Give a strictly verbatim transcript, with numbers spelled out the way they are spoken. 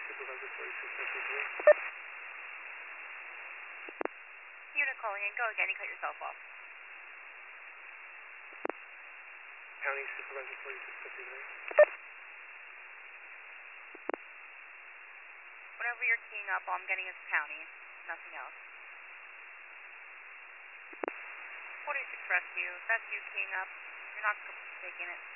Supervisor forty-six fifty-three. Unit calling in. Go again. You cut yourself off. County Supervisor forty-six fifty-three. Whatever you're keying up, all I'm getting is county. Nothing else. forty-six Rescue. That's you keying up. You're not taking it.